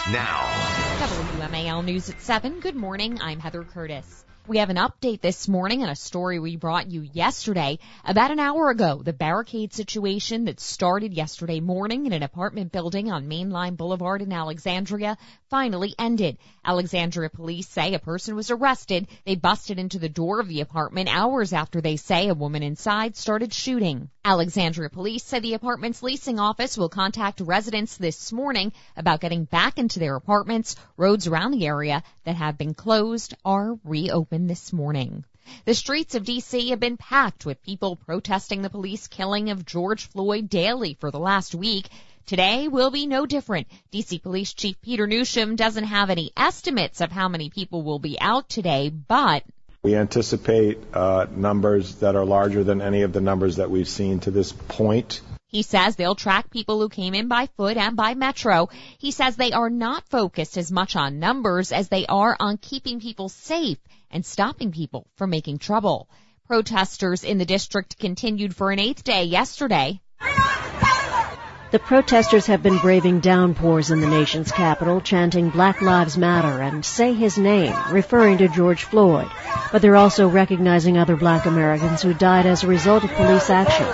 now. WMAL News at 7. Good morning. I'm Heather Curtis. We have an update this morning on a story we brought you yesterday. About an hour ago, the barricade situation that started yesterday morning in an apartment building on Mainline Boulevard in Alexandria finally ended. Alexandria police say a person was arrested. They busted into the door of the apartment hours after they say a woman inside started shooting. Alexandria police say the apartment's leasing office will contact residents this morning about getting back into their apartments. Roads around the area that have been closed are reopened this morning. The streets of D.C. have been packed with people protesting the police killing of George Floyd daily for the last week. Today will be no different. D.C. Police Chief Peter Newsham doesn't have any estimates of how many people will be out today, but we anticipate numbers that are larger than any of the numbers that we've seen to this point. He says they'll track people who came in by foot and by metro. He says they are not focused as much on numbers as they are on keeping people safe and stopping people from making trouble. Protesters in the district continued for an 8th day yesterday. The protesters have been braving downpours in the nation's capital, chanting Black Lives Matter and Say His Name, referring to George Floyd. But they're also recognizing other black Americans who died as a result of police action.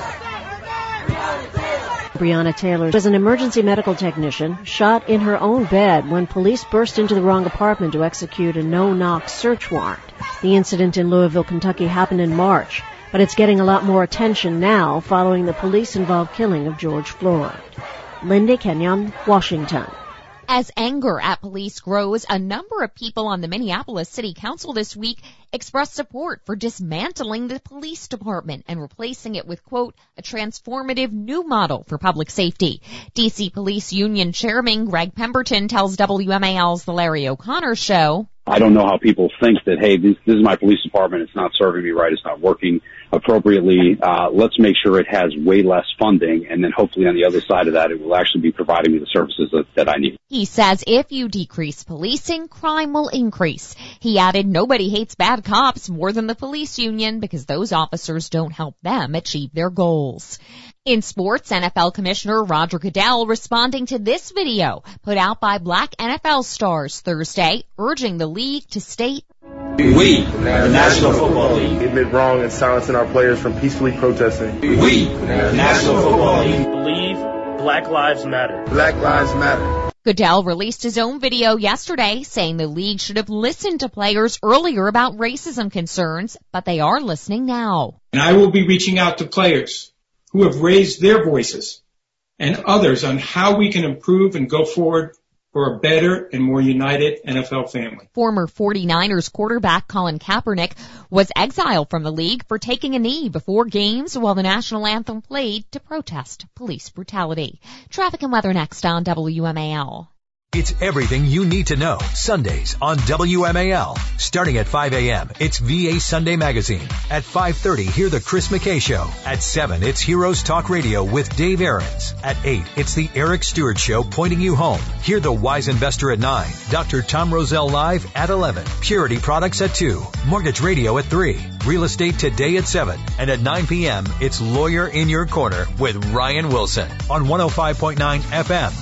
Breonna Taylor was an emergency medical technician, shot in her own bed when police burst into the wrong apartment to execute a no-knock search warrant. The incident in Louisville, Kentucky happened in March, but it's getting a lot more attention now following the police-involved killing of George Floyd. Lindy Kenyon, Washington. As anger at police grows, a number of people on the Minneapolis City Council this week expressed support for dismantling the police department and replacing it with, quote, a transformative new model for public safety. D.C. Police Union Chairman Greg Pemberton tells WMAL's The Larry O'Connor Show, I don't know how people think that, hey, this is my police department. It's not serving me right. It's not working appropriately. Let's make sure it has way less funding. And then hopefully on the other side of that, it will actually be providing me the services that I need. He says if you decrease policing, crime will increase. He added nobody hates bad cops more than the police union because those officers don't help them achieve their goals. In sports, NFL Commissioner Roger Goodell responding to this video put out by black NFL stars Thursday, urging the league to state, we, the National Football League, admit wrong in silencing our players from peacefully protesting. We, the National Football League, believe Black Lives Matter. Black Lives Matter. Goodell released his own video yesterday saying the league should have listened to players earlier about racism concerns, but they are listening now. And I will be reaching out to players who have raised their voices and others on how we can improve and go forward for a better and more united NFL family. Former 49ers quarterback Colin Kaepernick was exiled from the league for taking a knee before games while the national anthem played to protest police brutality. Traffic and weather next on WMAL. It's everything you need to know. Sundays on WMAL. Starting at 5 a.m., it's VA Sunday Magazine. At 5:30, hear the Chris McKay Show. At 7, it's Heroes Talk Radio with Dave Aarons. At 8, it's the Eric Stewart Show pointing you home. Hear the Wise Investor at 9. Dr. Tom Roselle Live at 11. Purity Products at 2. Mortgage Radio at 3. Real Estate Today at 7. And at 9 p.m., it's Lawyer in Your Corner with Ryan Wilson on 105.9 FM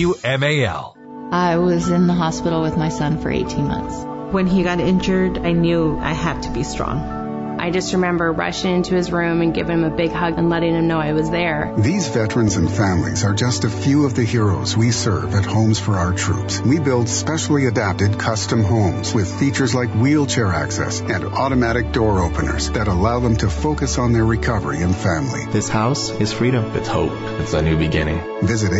WMAL. I was in the hospital with my son for 18 months. When he got injured, I knew I had to be strong. I just remember rushing into his room and giving him a big hug and letting him know I was there. These veterans and families are just a few of the heroes we serve at Homes for Our Troops. We build specially adapted custom homes with features like wheelchair access and automatic door openers that allow them to focus on their recovery and family. This house is freedom. It's hope. It's a new beginning. Visit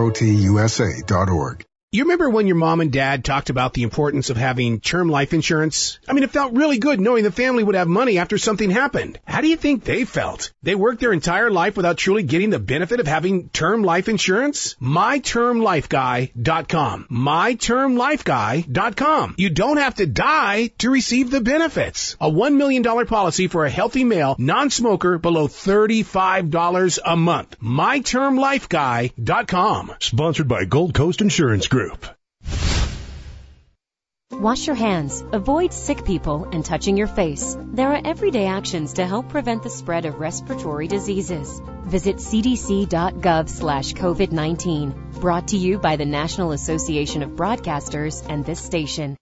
hfotusa.org. You remember when your mom and dad talked about the importance of having term life insurance? I mean, it felt really good knowing the family would have money after something happened. How do you think they felt? They worked their entire life without truly getting the benefit of having term life insurance? MyTermLifeGuy.com. MyTermLifeGuy.com. You don't have to die to receive the benefits. A $1 million policy for a healthy male, non-smoker, below $35 a month. MyTermLifeGuy.com. Sponsored by Gold Coast Insurance Group. Wash your hands, avoid sick people, and touching your face. There are everyday actions to help prevent the spread of respiratory diseases. Visit cdc.gov/COVID-19. Brought to you by the National Association of Broadcasters and this station.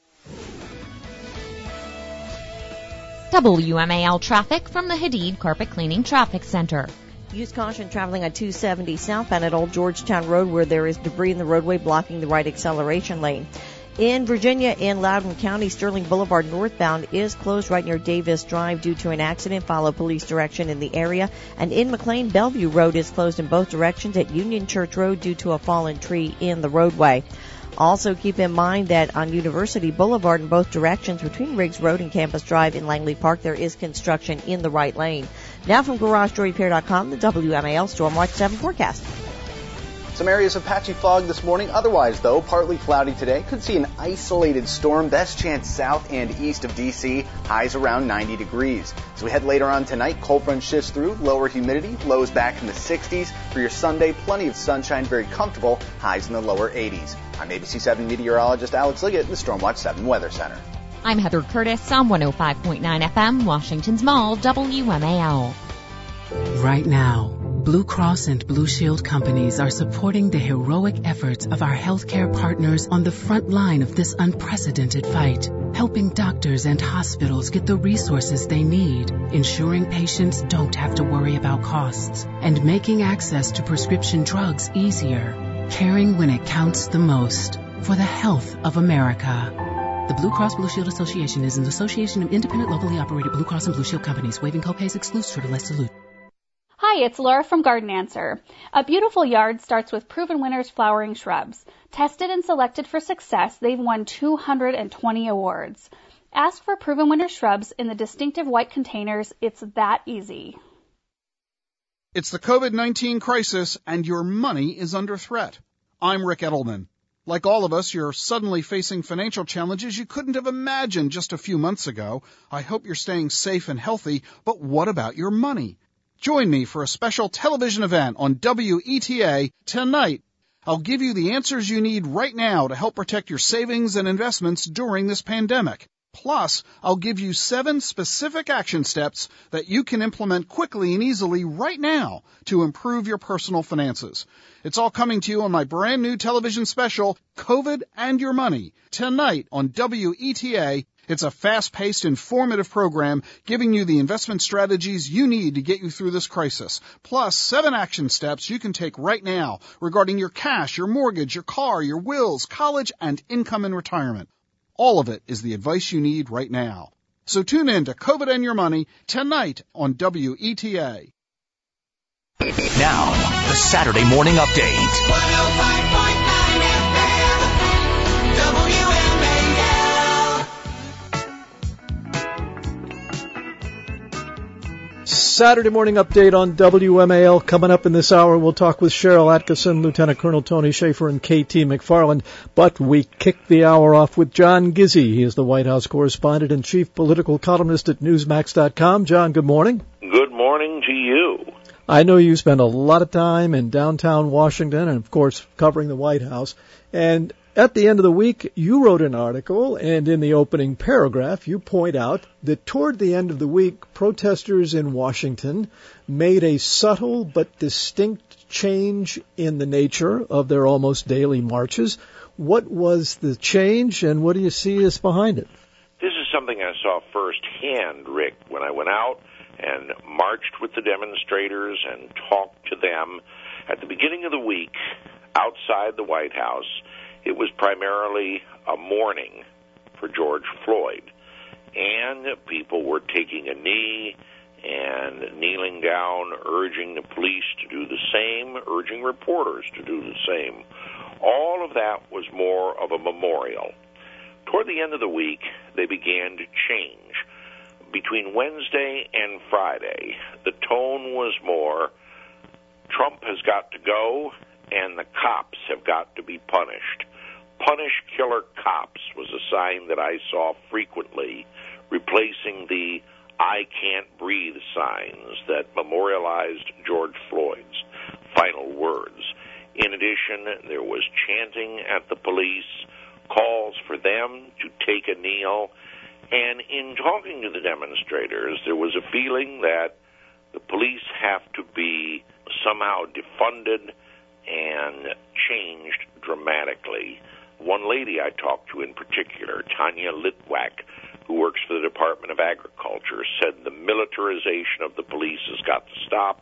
WMAL traffic from the Hadid Carpet Cleaning Traffic Center. Use caution traveling on 270 southbound at Old Georgetown Road where there is debris in the roadway blocking the right acceleration lane. In Virginia, in Loudoun County, Sterling Boulevard northbound is closed right near Davis Drive due to an accident. Follow police direction in the area. And in McLean, Bellevue Road is closed in both directions at Union Church Road due to a fallen tree in the roadway. Also keep in mind that on University Boulevard in both directions between Riggs Road and Campus Drive in Langley Park, there is construction in the right lane. Now from GarageDoorRepair.com, the WMAL Stormwatch 7 forecast. Some areas of patchy fog this morning. Otherwise, though, partly cloudy today. Could see an isolated storm. Best chance south and east of D.C. Highs around 90 degrees. As we head later on tonight, cold front shifts through. Lower humidity. Lows back in the 60s. For your Sunday, plenty of sunshine. Very comfortable. Highs in the lower 80s. I'm ABC 7 meteorologist Alex Liggett in the Stormwatch 7 Weather Center. I'm Heather Curtis on 105.9 FM, Washington's Mall, WMAL. Right now, Blue Cross and Blue Shield companies are supporting the heroic efforts of our healthcare partners on the front line of this unprecedented fight, helping doctors and hospitals get the resources they need, ensuring patients don't have to worry about costs, and making access to prescription drugs easier, caring when it counts the most for the health of America. The Blue Cross Blue Shield Association is an association of independent, locally operated Blue Cross and Blue Shield companies, waiving copays, excludes Triple-S Salute. Hi, it's Laura from Garden Answer. A beautiful yard starts with Proven Winners flowering shrubs. Tested and selected for success, they've won 220 awards. Ask for Proven Winners shrubs in the distinctive white containers. It's that easy. It's the COVID-19 crisis, and your money is under threat. I'm Rick Edelman. Like all of us, you're suddenly facing financial challenges you couldn't have imagined just a few months ago. I hope you're staying safe and healthy, but what about your money? Join me for a special television event on WETA tonight. I'll give you the answers you need right now to help protect your savings and investments during this pandemic. Plus, I'll give you 7 specific action steps that you can implement quickly and easily right now to improve your personal finances. It's all coming to you on my brand new television special, COVID and Your Money, tonight on WETA. It's a fast-paced, informative program giving you the investment strategies you need to get you through this crisis, plus 7 action steps you can take right now regarding your cash, your mortgage, your car, your wills, college, and income in retirement. All of it is the advice you need right now. So tune in to COVID and Your Money tonight on WETA. Now, the Saturday Morning Update. 105.9 FM, WMAL. Saturday Morning Update on WMAL. Coming up in this hour, we'll talk with Cheryl Atkinson, Lieutenant Colonel Tony Schaefer, and KT McFarland. But we kick the hour off with John Gizzi. He is the White House correspondent and chief political columnist at Newsmax.com. John, good morning. Good morning to you. I know you spend a lot of time in downtown Washington and, of course, covering the White House. And at the end of the week, you wrote an article, and in the opening paragraph, you point out that toward the end of the week, protesters in Washington made a subtle but distinct change in the nature of their almost daily marches. What was the change, and what do you see is behind it? This is something I saw firsthand, Rick, when I went out and marched with the demonstrators and talked to them. At the beginning of the week, outside the White House, it was primarily a mourning for George Floyd, and people were taking a knee and kneeling down, urging the police to do the same, urging reporters to do the same. All of that was more of a memorial. Toward the end of the week, they began to change. Between Wednesday and Friday, the tone was more, Trump has got to go, and the cops have got to be punished. Punish killer cops was a sign that I saw frequently, replacing the I can't breathe signs that memorialized George Floyd's final words. In addition, there was chanting at the police, calls for them to take a kneel. And in talking to the demonstrators, there was a feeling that the police have to be somehow defunded and changed dramatically. One lady I talked to in particular, Tanya Litwack, who works for the Department of Agriculture, said the militarization of the police has got to stop,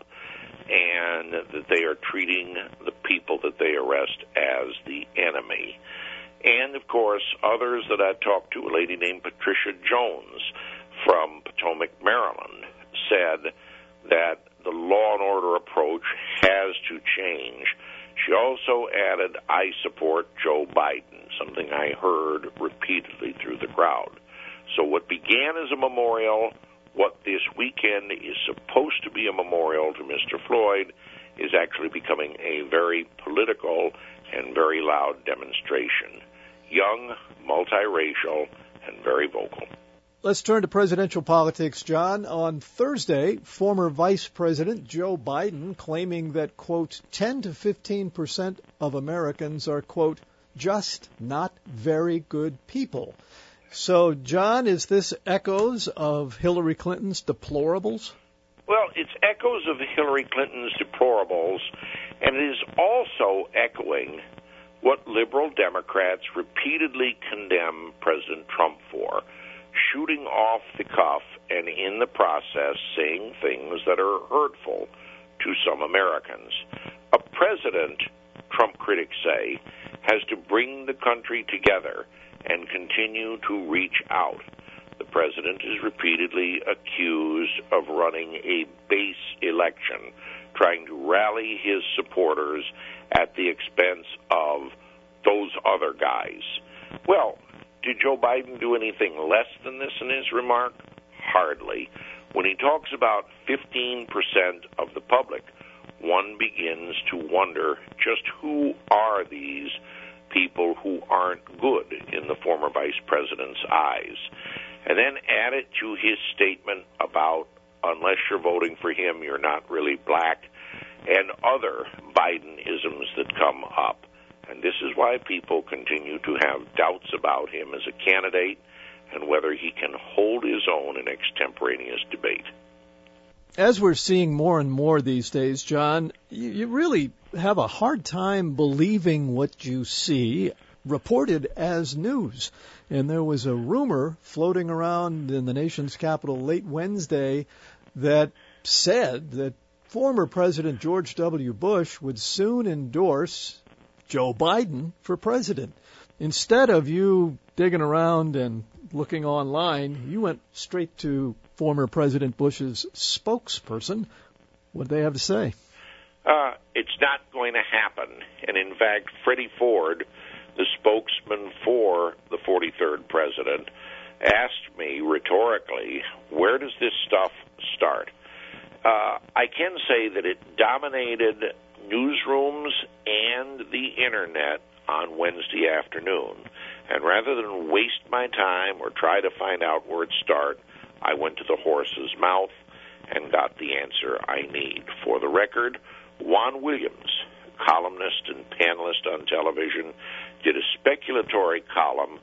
and that they are treating the people that they arrest as the enemy. And, of course, others that I talked to, a lady named Patricia Jones from Potomac, Maryland, said that the law and order approach has to change. She also added, I support Joe Biden, something I heard repeatedly through the crowd. So what began as a memorial, what this weekend is supposed to be a memorial to Mr. Floyd, is actually becoming a very political and very loud demonstration. Young, multiracial, and very vocal. Let's turn to presidential politics, John. On Thursday, former Vice President Joe Biden claiming that, quote, 10 to 15% of Americans are, quote, just not very good people. So, John, is this echoes of Hillary Clinton's deplorables? Well, it's echoes of Hillary Clinton's deplorables, and it is also echoing what liberal Democrats repeatedly condemn President Trump for, shooting off the cuff and in the process saying things that are hurtful to some Americans. A president, Trump critics say, has to bring the country together and continue to reach out. The president is repeatedly accused of running a base election, trying to rally his supporters at the expense of those other guys. Well, did Joe Biden do anything less than this in his remark? Hardly. When he talks about 15% of the public, one begins to wonder just who are these people who aren't good in the former vice president's eyes. And then add it to his statement about unless you're voting for him, you're not really black, and other Biden-isms that come up. And this is why people continue to have doubts about him as a candidate and whether he can hold his own in extemporaneous debate. As we're seeing more and more these days, John, you really have a hard time believing what you see reported as news. And there was a rumor floating around in the nation's capital late Wednesday that said that former President George W. Bush would soon endorse Joe Biden for president. Instead of you digging around and looking online, you went straight to former President Bush's spokesperson. What did they have to say? It's not going to happen. And in fact, Freddie Ford, the spokesman for the 43rd president, asked me rhetorically, where does this stuff start? I can say that it dominated newsrooms and the Internet on Wednesday afternoon. And rather than waste my time or try to find out where it started, I went to the horse's mouth and got the answer I need. For the record, Juan Williams, columnist and panelist on television, did a speculatory column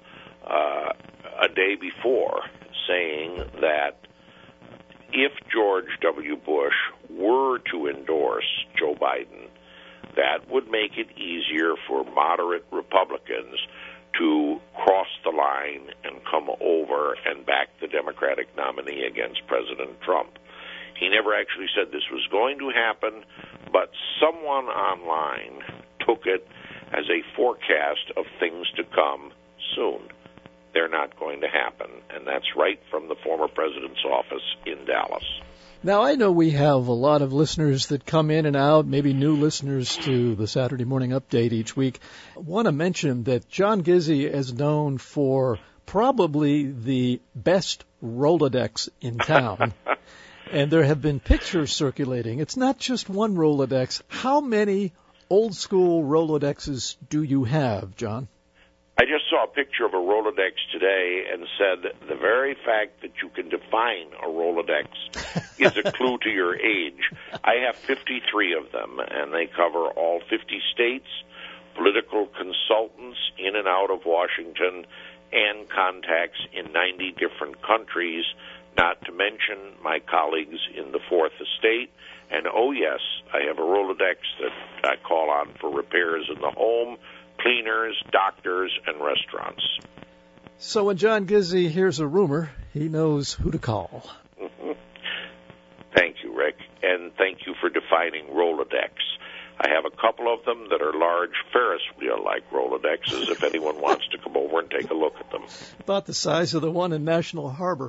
a day before saying that if George W. Bush were to endorse Joe Biden, that would make it easier for moderate Republicans to cross the line and come over and back the Democratic nominee against President Trump. He never actually said this was going to happen, but someone online took it as a forecast of things to come soon. They're not going to happen, and that's right from the former president's office in Dallas. Now, I know we have a lot of listeners that come in and out, maybe new listeners to the Saturday Morning Update each week. I want to mention that John Gizzi is known for probably the best Rolodex in town. And there have been pictures circulating. It's not just one Rolodex. How many old-school Rolodexes do you have, John? I just saw a picture of a Rolodex today and said the very fact that you can define a Rolodex is a clue to your age. I have 53 of them, and they cover all 50 states, political consultants in and out of Washington, and contacts in 90 different countries, not to mention my colleagues in the Fourth Estate. And, oh, yes, I have a Rolodex that I call on for repairs in the home, cleaners, doctors, and restaurants. So when John Gizzi hears a rumor, he knows who to call. Thank you, Rick, and thank you for defining Rolodex. I have a couple of them that are large Ferris wheel-like Rolodexes if anyone wants to come over and take a look at them. About the size of the one in National Harbor.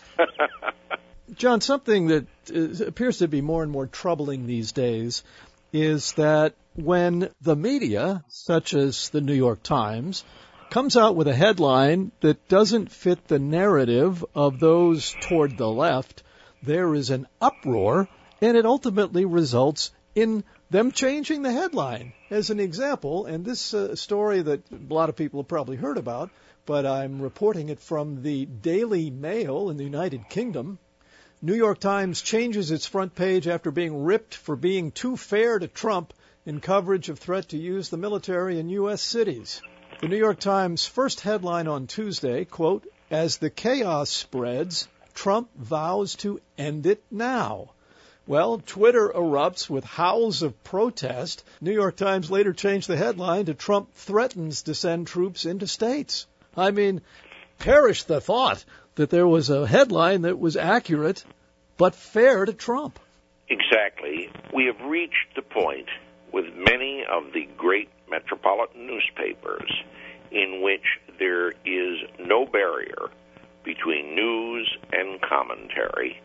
John, something that appears to be more and more troubling these days is that when the media, such as the New York Times, comes out with a headline that doesn't fit the narrative of those toward the left, there is an uproar, and it ultimately results in them changing the headline. As an example, and this story that a lot of people have probably heard about, but I'm reporting it from the Daily Mail in the United Kingdom. New York Times changes its front page after being ripped for being too fair to Trump in coverage of threat to use the military in U.S. cities. The New York Times' first headline on Tuesday, quote, "As the chaos spreads, Trump vows to end it now." Well, Twitter erupts with howls of protest. New York Times later changed the headline to "Trump threatens to send troops into states." I mean, perish the thought that there was a headline that was accurate but fair to Trump. Exactly. We have reached the point with many of the great metropolitan newspapers in which there is no barrier between news and commentary,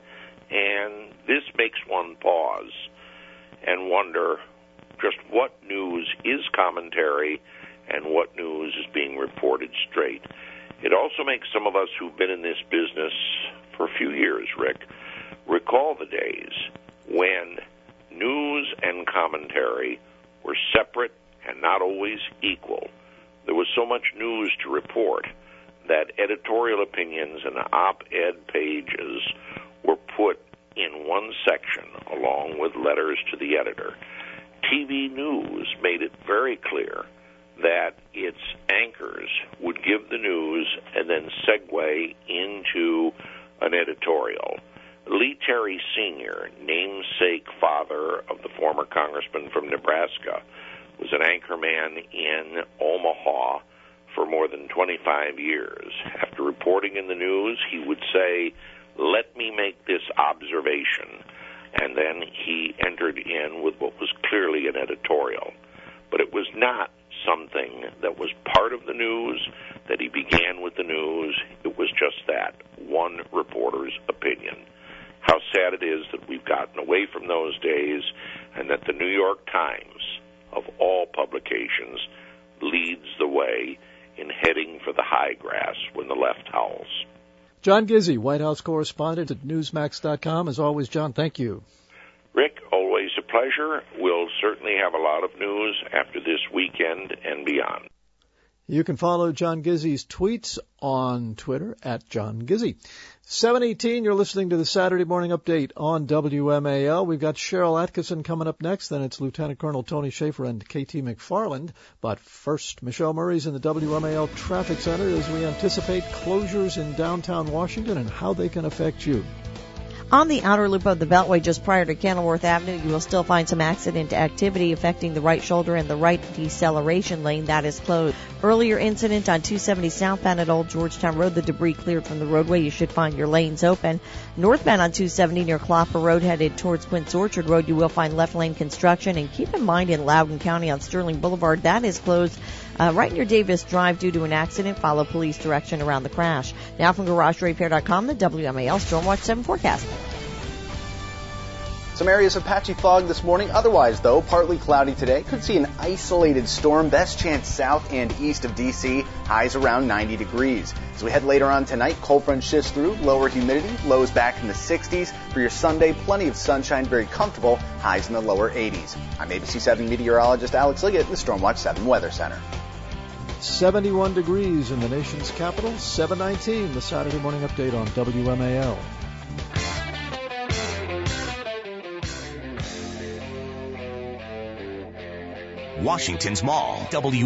and this makes one pause and wonder just what news is commentary and what news is being reported straight. It also makes some of us who've been in this business for a few years, Rick, recall the days when news and commentary were separate and not always equal. There was so much news to report that editorial opinions and op-ed pages were put in one section along with letters to the editor. TV news made it very clear that its anchors would give the news and then segue into an editorial. Lee Terry Sr., namesake father of the former congressman from Nebraska, was an anchorman in Omaha for more than 25 years. After reporting in the news, he would say, "Let me make this observation," and then he entered in with what was clearly an editorial. But it was not something that was part of the news, that he began with the news. It was just that, one reporter's opinion. How sad it is that we've gotten away from those days and that the New York Times, of all publications, leads the way in heading for the high grass when the left howls. John Gizzi, White House correspondent at Newsmax.com. As always, John, thank you. Rick, always a pleasure. We'll certainly have a lot of news after this weekend and beyond. You can follow John Gizzi's tweets on Twitter at John Gizzi. 7:18, you're listening to the Saturday Morning Update on WMAL. We've got Cheryl Atkinson coming up next, then it's Lieutenant Colonel Tony Schaefer and KT McFarland. But first, Michelle Murray's in the WMAL Traffic Center as we anticipate closures in downtown Washington and how they can affect you. On the outer loop of the Beltway just prior to Kenilworth Avenue, you will still find some accident activity affecting the right shoulder and the right deceleration lane. That is closed. Earlier incident on 270 southbound at Old Georgetown Road. The debris cleared from the roadway. You should find your lanes open. Northbound on 270 near Clopper Road headed towards Quince Orchard Road, you will find left lane construction. And keep in mind in Loudoun County on Sterling Boulevard, that is closed right near Davis Drive due to an accident. Follow police direction around the crash. Now from GarageRepair.com, the WMAL Stormwatch 7 forecast. Some areas of patchy fog this morning. Otherwise, though, partly cloudy today. Could see an isolated storm. Best chance south and east of D.C. Highs around 90 degrees. As we head later on tonight, cold front shifts through. Lower humidity. Lows back in the 60s. For your Sunday, plenty of sunshine. Very comfortable. Highs in the lower 80s. I'm ABC 7 meteorologist Alex Liggett in the Stormwatch 7 Weather Center. 71 degrees in the nation's capital. 7:19, the Saturday Morning Update on WMAL. Washington's Mall.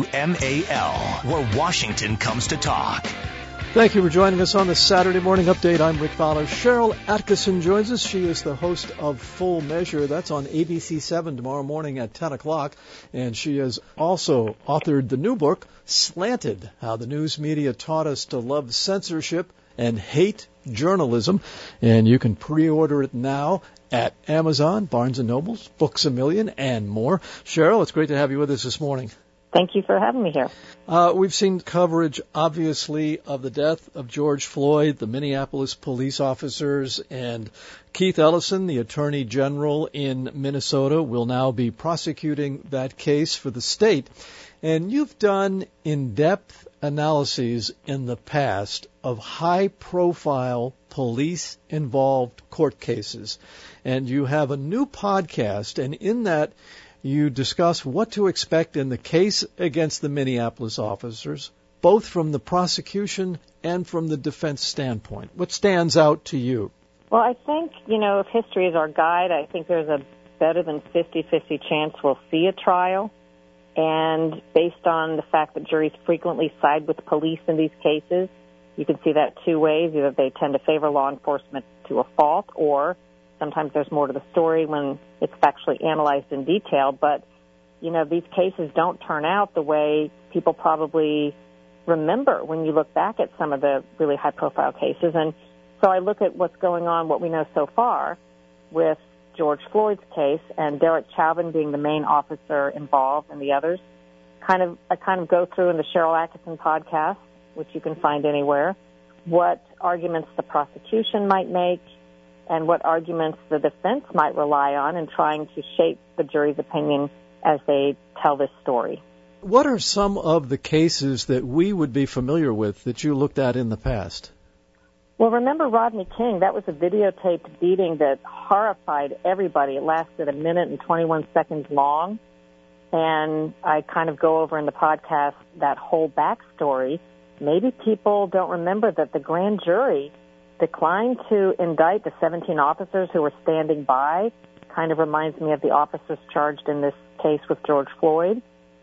WMAL, where Washington comes to talk. Thank you for joining us on the Saturday Morning Update. I'm Rick Fowler. Cheryl Atkinson joins us. She is the host of Full Measure. That's on ABC7 tomorrow morning at 10 o'clock. And she has also authored the new book, Slanted, How the News Media Taught Us to Love Censorship and Hate Journalism. And you can pre-order it now at Amazon, Barnes & Noble, Books A Million, and more. Cheryl, it's great to have you with us this morning. Thank you for having me here. We've seen coverage, obviously, of the death of George Floyd, the Minneapolis police officers, and Keith Ellison, the Attorney General in Minnesota, will now be prosecuting that case for the state. And you've done in-depth analyses in the past of high-profile police-involved court cases. And you have a new podcast, and in that you discuss what to expect in the case against the Minneapolis officers, both from the prosecution and from the defense standpoint. What stands out to you? Well, I think, if history is our guide, I think there's a better than 50-50 chance we'll see a trial. And based on the fact that juries frequently side with police in these cases, you can see that two ways. Either they tend to favor law enforcement to a fault, or sometimes there's more to the story when it's factually analyzed in detail. But, these cases don't turn out the way people probably remember when you look back at some of the really high-profile cases. And so I look at what's going on, what we know so far with George Floyd's case and Derek Chauvin being the main officer involved and the others. I kind of go through in the Cheryl Atkinson podcast, which you can find anywhere, what arguments the prosecution might make and what arguments the defense might rely on in trying to shape the jury's opinion as they tell this story. What are some of the cases that we would be familiar with that you looked at in the past? Well, remember Rodney King? That was a videotaped beating that horrified everybody. It lasted 1 minute and 21 seconds long. And I kind of go over in the podcast that whole backstory. Maybe people don't remember that the grand jury declined to indict the 17 officers who were standing by. Kind of reminds me of the officers charged in this case with George Floyd.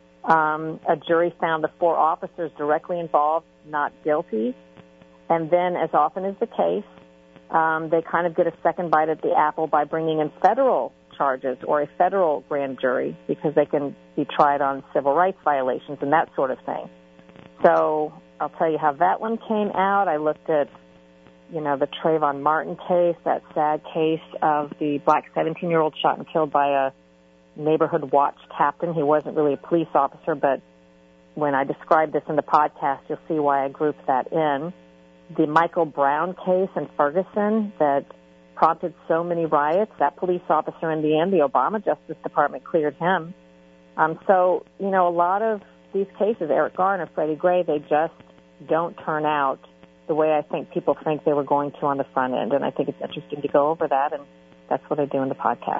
A jury found the 4 officers directly involved not guilty. And then, as often is the case, they kind of get a second bite at the apple by bringing in federal charges or a federal grand jury because they can be tried on civil rights violations and that sort of thing. So I'll tell you how that one came out. I looked at, the Trayvon Martin case, that sad case of the black 17-year-old shot and killed by a neighborhood watch captain. He wasn't really a police officer, but when I describe this in the podcast, you'll see why I grouped that in. The Michael Brown case in Ferguson that prompted so many riots, that police officer in the end, the Obama Justice Department cleared him. So, a lot of these cases, Eric Garner, Freddie Gray, they just don't turn out the way I think people think they were going to on the front end. And I think it's interesting to go over that, and that's what I do in the podcast.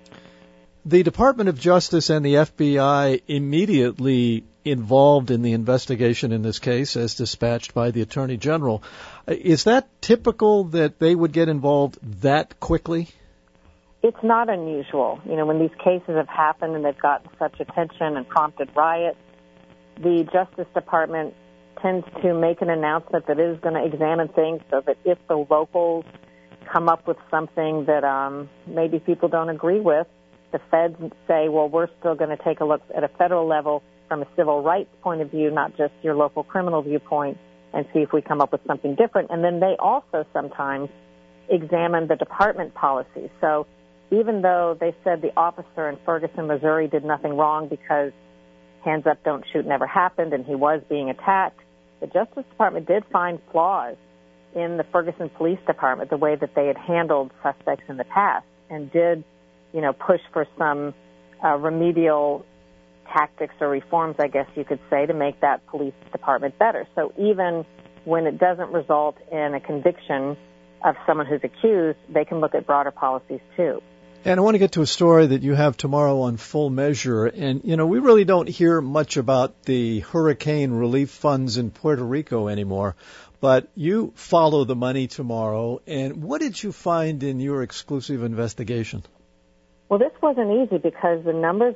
The Department of Justice and the FBI immediately involved in the investigation in this case, as dispatched by the Attorney General. Is that typical that they would get involved that quickly? It's not unusual. When these cases have happened and they've gotten such attention and prompted riots, the Justice Department tends to make an announcement that it is going to examine things so that if the locals come up with something that maybe people don't agree with, the feds say, well, we're still going to take a look at a federal level from a civil rights point of view, not just your local criminal viewpoint, and see if we come up with something different. And then they also sometimes examine the department policies. So even though they said the officer in Ferguson, Missouri did nothing wrong because hands up, don't shoot never happened and he was being attacked, the Justice Department did find flaws in the Ferguson Police Department, the way that they had handled suspects in the past, and did, push for some remedial tactics or reforms, I guess you could say, to make that police department better. So even when it doesn't result in a conviction of someone who's accused, they can look at broader policies too. And I want to get to a story that you have tomorrow on Full Measure. And, we really don't hear much about the hurricane relief funds in Puerto Rico anymore. But you follow the money tomorrow. And what did you find in your exclusive investigation? Well, this wasn't easy because the numbers of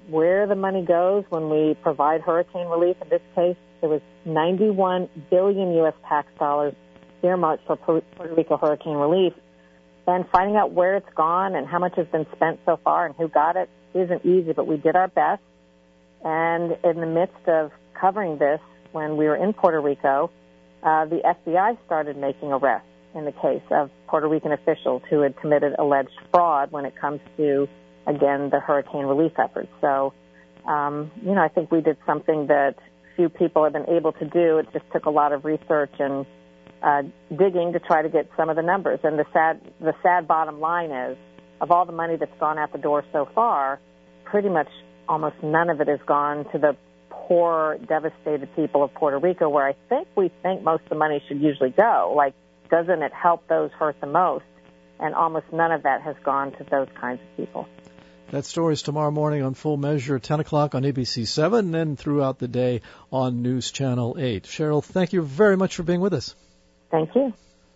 where the money goes when we provide hurricane relief. In this case, there was $91 billion U.S. tax dollars earmarked for Puerto Rico hurricane relief. And finding out where it's gone and how much has been spent so far and who got it isn't easy, but we did our best. And in the midst of covering this, when we were in Puerto Rico, the FBI started making arrests in the case of Puerto Rican officials who had committed alleged fraud when it comes to, again, the hurricane relief efforts. So, I think we did something that few people have been able to do. It just took a lot of research and digging to try to get some of the numbers. And the sad bottom line is, of all the money that's gone out the door so far, pretty much almost none of it has gone to the poor, devastated people of Puerto Rico, where we think most of the money should usually go. Like, doesn't it help those hurt the most? And almost none of that has gone to those kinds of people. That story is tomorrow morning on Full Measure, 10 o'clock on ABC 7, and then throughout the day on News Channel 8. Cheryl, thank you very much for being with us. Thank you.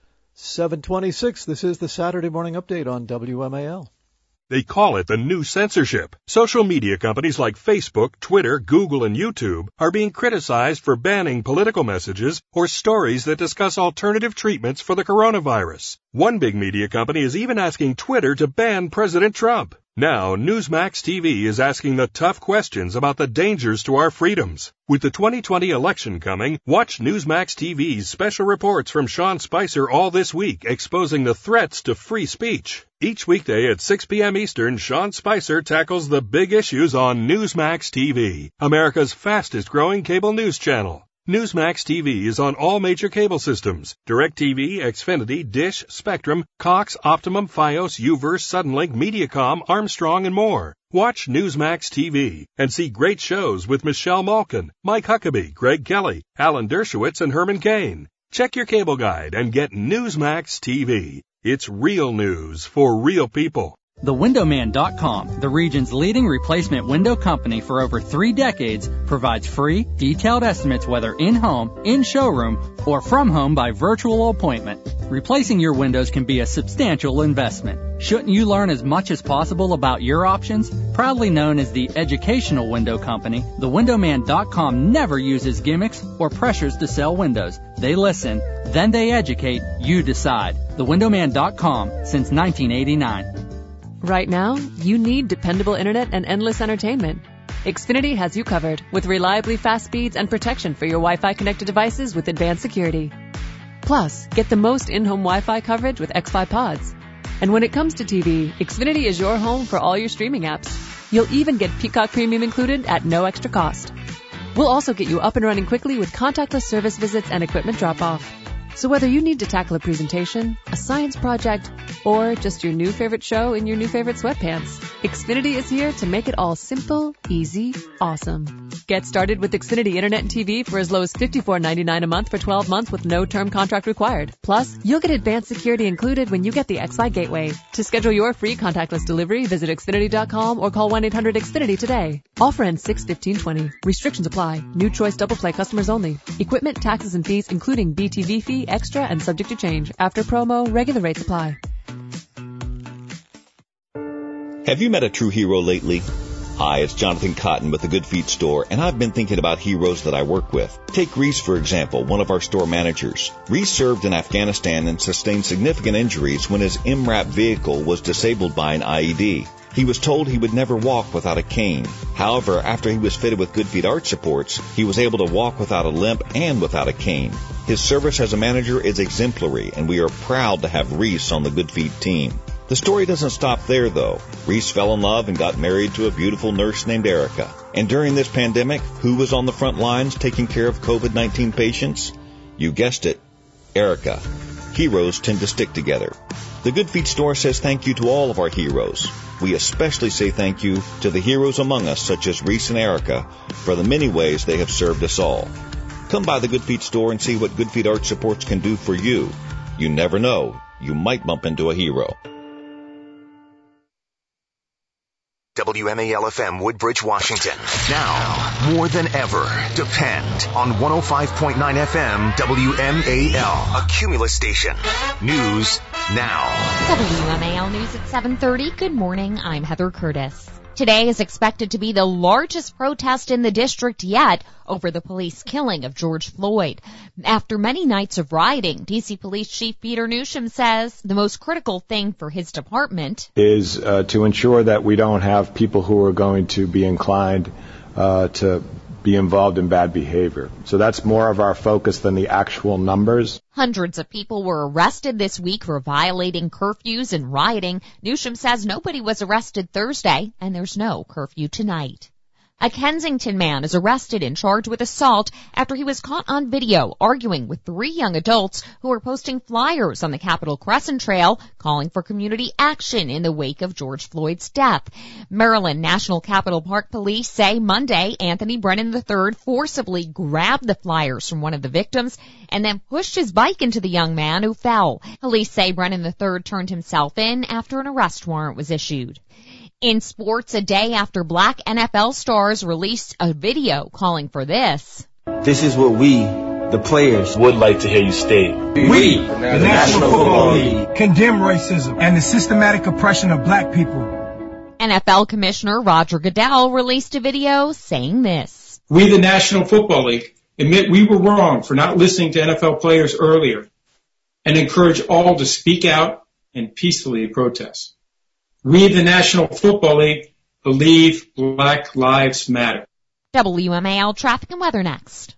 7:26, this is the Saturday Morning Update on WMAL. They call it the new censorship. Social media companies like Facebook, Twitter, Google, and YouTube are being criticized for banning political messages or stories that discuss alternative treatments for the coronavirus. One big media company is even asking Twitter to ban President Trump. Now, Newsmax TV is asking the tough questions about the dangers to our freedoms. With the 2020 election coming, watch Newsmax TV's special reports from Sean Spicer all this week exposing the threats to free speech. Each weekday at 6 p.m. Eastern, Sean Spicer tackles the big issues on Newsmax TV, America's fastest-growing cable news channel. Newsmax TV is on all major cable systems: DirecTV, Xfinity, Dish, Spectrum, Cox, Optimum, Fios, Uverse, Suddenlink, Mediacom, Armstrong, and more. Watch Newsmax TV and see great shows with Michelle Malkin, Mike Huckabee, Greg Kelly, Alan Dershowitz, and Herman Cain. Check your cable guide and get Newsmax TV. It's real news for real people. TheWindowMan.com, the region's leading replacement window company for over 3 decades, provides free, detailed estimates whether in-home, in-showroom, or from home by virtual appointment. Replacing your windows can be a substantial investment. Shouldn't you learn as much as possible about your options? Proudly known as the educational window company, TheWindowMan.com never uses gimmicks or pressures to sell windows. They listen, then they educate, you decide. TheWindowMan.com since 1989. Right now, you need dependable internet and endless entertainment. Xfinity has you covered with reliably fast speeds and protection for your Wi-Fi connected devices with advanced security. Plus, get the most in-home Wi-Fi coverage with X5 Pods. And when it comes to TV, Xfinity is your home for all your streaming apps. You'll even get Peacock Premium included at no extra cost. We'll also get you up and running quickly with contactless service visits and equipment drop-off. So whether you need to tackle a presentation, a science project, or just your new favorite show in your new favorite sweatpants, Xfinity is here to make it all simple, easy, awesome. Get started with Xfinity Internet and TV for as low as $54.99 a month for 12 months with no term contract required. Plus, you'll get advanced security included when you get the X-Fi Gateway. To schedule your free contactless delivery, visit Xfinity.com or call 1-800-XFINITY today. Offer ends 6/15/20. Restrictions apply. New choice double play customers only. Equipment, taxes, and fees including BTV fee, extra, and subject to change. After promo, regular rates apply. Have you met a true hero lately? Hi, it's Jonathan Cotton with the Good Feet store, and I've been thinking about heroes that I work with. Take Reese, for example, one of our store managers. Reese served in Afghanistan and sustained significant injuries when his MRAP vehicle was disabled by an IED. He was told he would never walk without a cane. However, after he was fitted with Good Feet arch supports, he was able to walk without a limp and without a cane. His service as a manager is exemplary, and we are proud to have Reese on the Good Feet team. The story doesn't stop there, though. Reese fell in love and got married to a beautiful nurse named Erica. And during this pandemic, who was on the front lines taking care of COVID-19 patients? You guessed it, Erica. Heroes tend to stick together. The Good Feet store says thank you to all of our heroes. We especially say thank you to the heroes among us, such as Reese and Erica, for the many ways they have served us all. Come by the Good Feet store and see what Good Feet arch supports can do for you. You never know. You might bump into a hero. WMAL-FM Woodbridge, Washington. Now, more than ever, depend on 105.9 FM WMAL, a Cumulus station. News now. WMAL News at 7:30. Good morning. I'm Heather Curtis. Today is expected to be the largest protest in the district yet over the police killing of George Floyd. After many nights of rioting, D.C. Police Chief Peter Newsham says the most critical thing for his department is to ensure that we don't have people who are going to be inclined to be involved in bad behavior. So that's more of our focus than the actual numbers. Hundreds of people were arrested this week for violating curfews and rioting. Newsham says nobody was arrested Thursday, and there's no curfew tonight. A Kensington man is arrested and charged with assault after he was caught on video arguing with 3 young adults who were posting flyers on the Capitol Crescent Trail calling for community action in the wake of George Floyd's death. Maryland National Capital Park police say Monday Anthony Brennan III forcibly grabbed the flyers from one of the victims and then pushed his bike into the young man who fell. Police say Brennan III turned himself in after an arrest warrant was issued. In sports, a day after Black NFL stars released a video calling for this. This is what we, the players, would like to hear you state. We, the National Football League, condemn racism and the systematic oppression of black people. NFL Commissioner Roger Goodell released a video saying this. We, the National Football League, admit we were wrong for not listening to NFL players earlier and encourage all to speak out and peacefully protest. We, the National Football League, believe Black Lives Matter. WMAL Traffic and Weather next.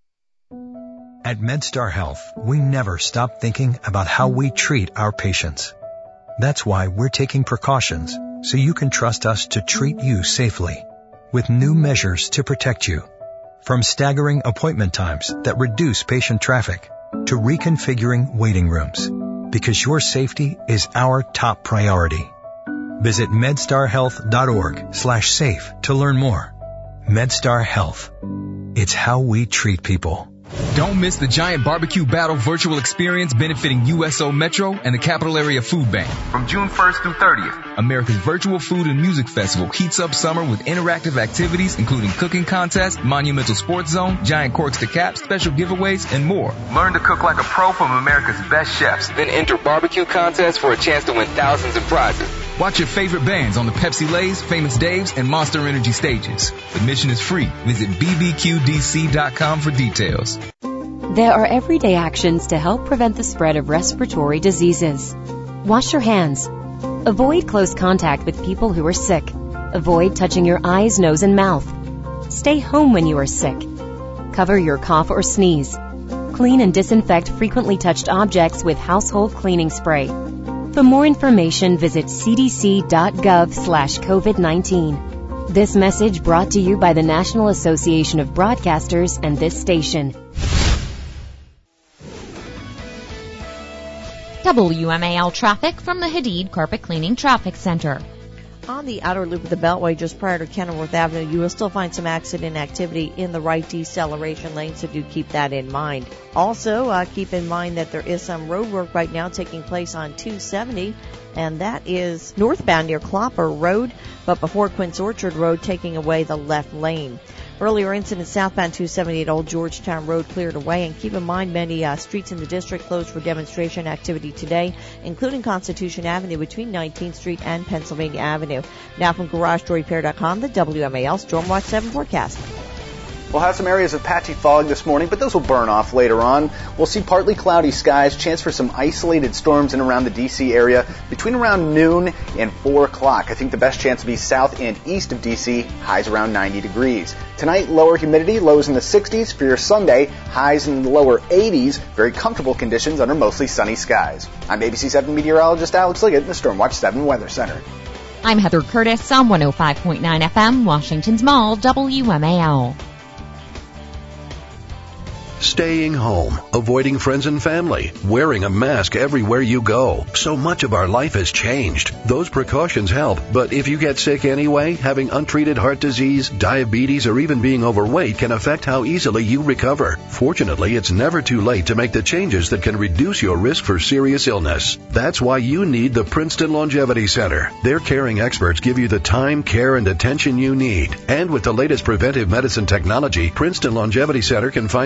At MedStar Health, we never stop thinking about how we treat our patients. That's why we're taking precautions so you can trust us to treat you safely with new measures to protect you. From staggering appointment times that reduce patient traffic to reconfiguring waiting rooms, because your safety is our top priority. Visit medstarhealth.org/safe to learn more. MedStar Health. It's how we treat people. Don't miss the Giant Barbecue Battle virtual experience benefiting USO Metro and the Capital Area Food Bank. From June 1st through 30th, America's virtual food and music festival heats up summer with interactive activities including cooking contests, monumental sports zone, giant corks to cap, special giveaways, and more. Learn to cook like a pro from America's best chefs. Then enter barbecue contests for a chance to win thousands of prizes. Watch your favorite bands on the Pepsi Lay's, Famous Dave's, and Monster Energy stages. Admission is free. Visit bbqdc.com for details. There are everyday actions to help prevent the spread of respiratory diseases. Wash your hands. Avoid close contact with people who are sick. Avoid touching your eyes, nose, and mouth. Stay home when you are sick. Cover your cough or sneeze. Clean and disinfect frequently touched objects with household cleaning spray. For more information, visit cdc.gov/COVID-19. This message brought to you by the National Association of Broadcasters and this station. WMAL traffic from the Hadid Carpet Cleaning Traffic Center. On the outer loop of the Beltway, just prior to Kenilworth Avenue, you will still find some accident activity in the right deceleration lane, so do keep that in mind. Also, keep in mind that there is some road work right now taking place on 270, and that is northbound near Clopper Road, but before Quince Orchard Road, taking away the left lane. Earlier incident southbound 278 Old Georgetown Road cleared away, and keep in mind many streets in the district closed for demonstration activity today, including Constitution Avenue between 19th Street and Pennsylvania Avenue. Now from GarageDoorRepair.com, the WMAL Stormwatch 7 forecast. We'll have some areas of patchy fog this morning, but those will burn off later on. We'll see partly cloudy skies, chance for some isolated storms in around the D.C. area between around noon and 4 o'clock. I think the best chance will be south and east of D.C., highs around 90 degrees. Tonight, lower humidity, lows in the 60s. For your Sunday, highs in the lower 80s. Very comfortable conditions under mostly sunny skies. I'm ABC 7 meteorologist Alex Liggett in the Stormwatch 7 Weather Center. I'm Heather Curtis on 105.9 FM, Washington's Mall, WMAL. Staying home, avoiding friends and family, wearing a mask everywhere you go. So much of our life has changed. Those precautions help, but if you get sick anyway, having untreated heart disease, diabetes, or even being overweight can affect how easily you recover. Fortunately, it's never too late to make the changes that can reduce your risk for serious illness. That's why you need the Princeton Longevity Center. Their caring experts give you the time, care, and attention you need. And with the latest preventive medicine technology, Princeton Longevity Center can find the health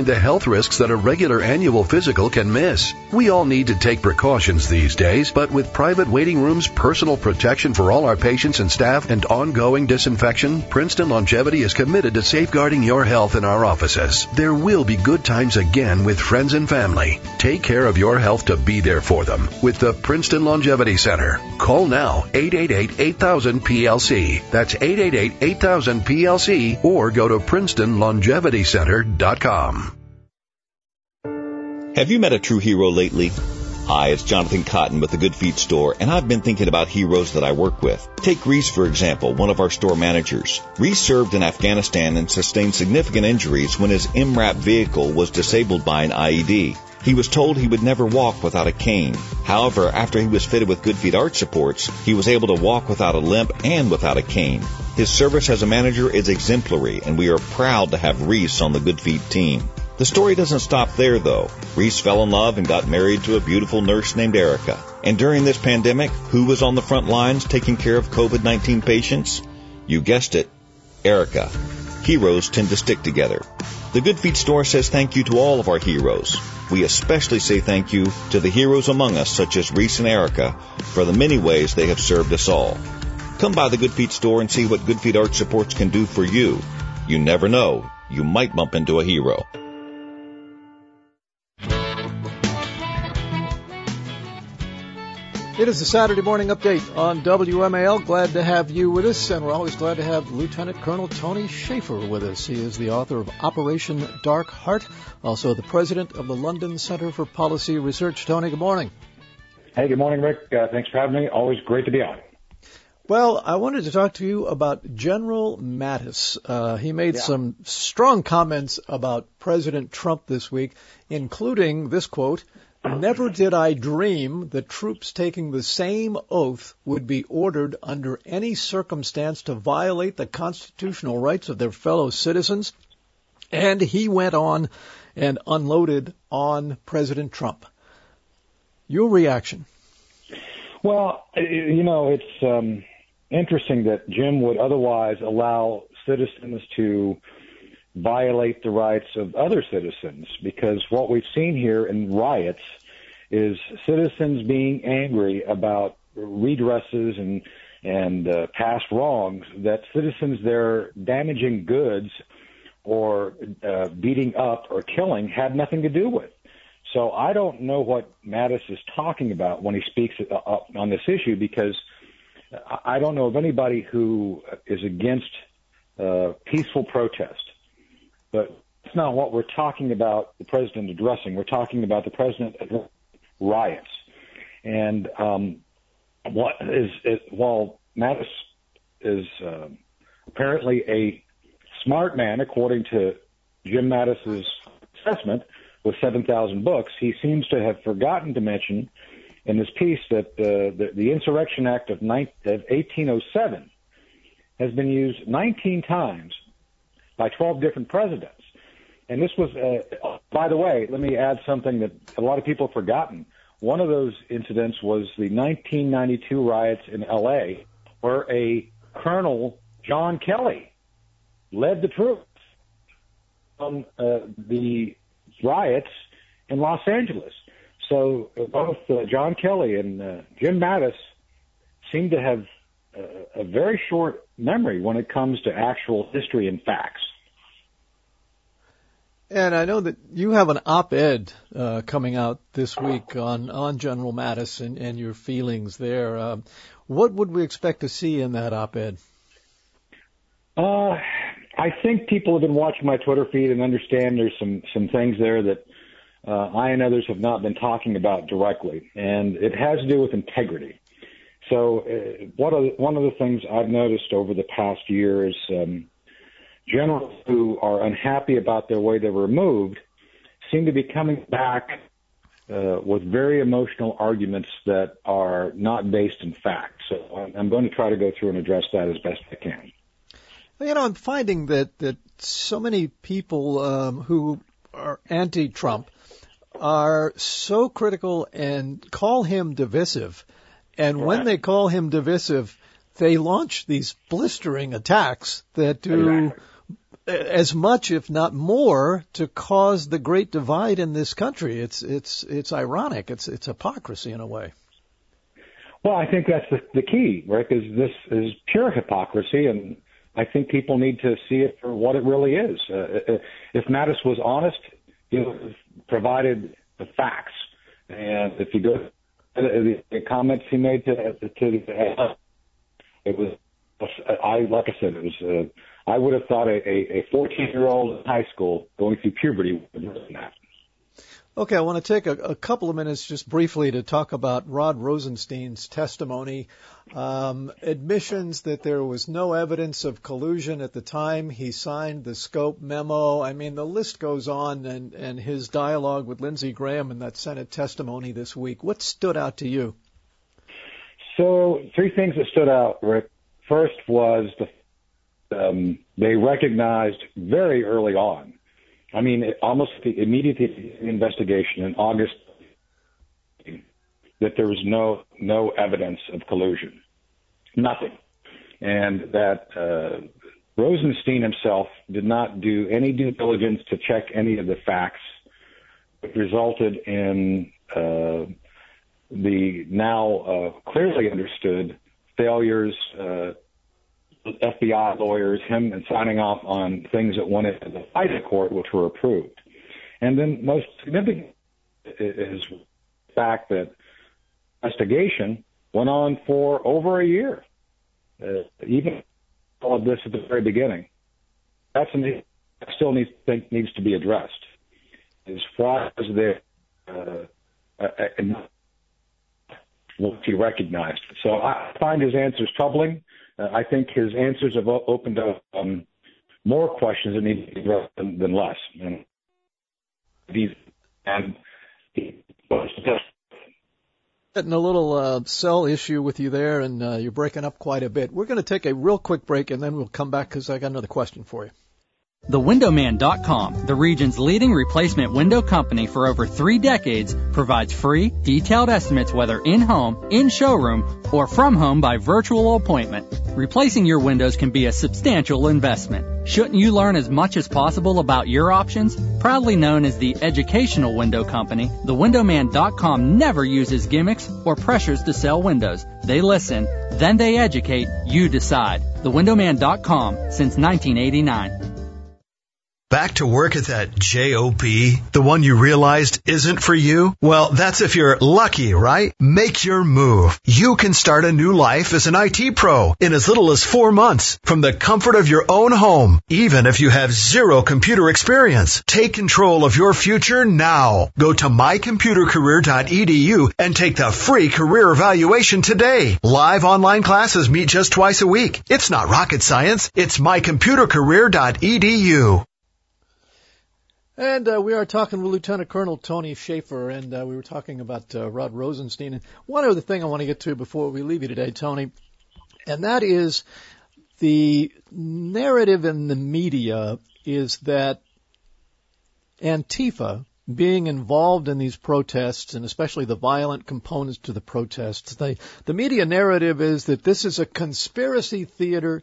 health risks that a regular annual physical can miss. We all need to take precautions these days, but with private waiting rooms, personal protection for all our patients and staff, and ongoing disinfection, Princeton Longevity is committed to safeguarding your health in our offices. There will be good times again with friends and family. Take care of your health to be there for them with the Princeton Longevity Center. Call now, 888-8000-PLC. That's 888-8000-PLC, or go to PrincetonLongevityCenter.com. Have you met a true hero lately? Hi, it's Jonathan Cotton with the Good Feet store, and I've been thinking about heroes that I work with. Take Reese, for example, one of our store managers. Reese served in Afghanistan and sustained significant injuries when his MRAP vehicle was disabled by an IED. He was told he would never walk without a cane. However, after he was fitted with Good Feet arch supports, he was able to walk without a limp and without a cane. His service as a manager is exemplary, and we are proud to have Reese on the Good Feet team. The story doesn't stop there, though. Reese fell in love and got married to a beautiful nurse named Erica. And during this pandemic, who was on the front lines taking care of COVID-19 patients? You guessed it, Erica. Heroes tend to stick together. The Good Feet store says thank you to all of our heroes. We especially say thank you to the heroes among us, such as Reese and Erica, for the many ways they have served us all. Come by the Good Feet store and see what Good Feet arch supports can do for you. You never know. You might bump into a hero. It is a Saturday morning update on WMAL. Glad to have you with us, and we're always glad to have Lieutenant Colonel Tony Shaffer with us. He is the author of Operation Dark Heart, also the president of the London Center for Policy Research. Tony, good morning. Hey, good morning, Rick. Thanks for having me. Always great to be on. Well, I wanted to talk to you about General Mattis. He made some strong comments about President Trump this week, including this quote, "Never did I dream that troops taking the same oath would be ordered under any circumstance to violate the constitutional rights of their fellow citizens." And he went on and unloaded on President Trump. Your reaction? Well, it's interesting that Jim would otherwise allow citizens to violate the rights of other citizens, because what we've seen here in riots is citizens being angry about redresses and past wrongs that citizens they're damaging goods or beating up or killing had nothing to do with. So I don't know what Mattis is talking about when he speaks on this issue, because I don't know of anybody who is against peaceful protest. But that's not what we're talking about the president addressing. We're talking about the president addressing riots. And while Mattis is apparently a smart man, according to Jim Mattis's assessment, with 7,000 books, he seems to have forgotten to mention in this piece that the Insurrection Act of 1807 has been used 19 times by 12 different presidents. And this was, by the way, let me add something that a lot of people have forgotten. One of those incidents was the 1992 riots in L.A., where a Colonel John Kelly led the troops on the riots in Los Angeles. So both John Kelly and Jim Mattis seem to have a very short memory when it comes to actual history and facts. And I know that you have an op-ed coming out this week on General Mattis and your feelings there. What would we expect to see in that op-ed? I think people have been watching my Twitter feed and understand there's some things there that I and others have not been talking about directly, and it has to do with integrity. So one of the things I've noticed over the past year is generals who are unhappy about their way they were moved seem to be coming back with very emotional arguments that are not based in fact. So I'm going to try to go through and address that as best I can. Well, I'm finding that so many people who are anti-Trump are so critical and call him divisive. And when they call him divisive, they launch these blistering attacks that do as much, if not more, to cause the great divide in this country. It's ironic. It's hypocrisy in a way. Well, I think that's the key, Rick, is this is pure hypocrisy, and I think people need to see it for what it really is. If Mattis was honest, he would have provided the facts. And if you go to the comments he made to it was, like I said, it was, I would have thought a 14-year-old in high school going through puberty would have written that. Okay, I want to take a couple of minutes just briefly to talk about Rod Rosenstein's testimony. Admissions that there was no evidence of collusion at the time he signed the scope memo. I mean, the list goes on, and his dialogue with Lindsey Graham in that Senate testimony this week. What stood out to you? So, three things that stood out, Rick. First was they recognized very early on, I mean, almost immediately in the investigation in August, that there was no evidence of collusion, nothing, and that Rosenstein himself did not do any due diligence to check any of the facts. It resulted in the now clearly understood failures, FBI lawyers, him and signing off on things that went into the FISA court, which were approved. And then most significant is the fact that investigation went on for over a year, even all of this at the very beginning. That's something that still needs to be addressed. As far as what he recognized. So I find his answers troubling. I think his answers have opened up more questions that need to be addressed than less. And Getting a little cell issue with you there, and you're breaking up quite a bit. We're going to take a real quick break, and then we'll come back because I got another question for you. TheWindowMan.com, the region's leading replacement window company for over 3 decades, provides free, detailed estimates whether in-home, in-showroom, or from home by virtual appointment. Replacing your windows can be a substantial investment. Shouldn't you learn as much as possible about your options? Proudly known as the educational window company, TheWindowMan.com never uses gimmicks or pressures to sell windows. They listen, then they educate, you decide. TheWindowMan.com since 1989. Back to work at that job, the one you realized isn't for you? Well, that's if you're lucky, right? Make your move. You can start a new life as an IT pro in as little as 4 months from the comfort of your own home, even if you have zero computer experience. Take control of your future now. Go to mycomputercareer.edu and take the free career evaluation today. Live online classes meet just twice a week. It's not rocket science. It's mycomputercareer.edu. And we are talking with Lieutenant Colonel Tony Shaffer, and we were talking about Rod Rosenstein. And one other thing I want to get to before we leave you today, Tony, and that is the narrative in the media is that Antifa, being involved in these protests, and especially the violent components to the protests, the media narrative is that this is a conspiracy theory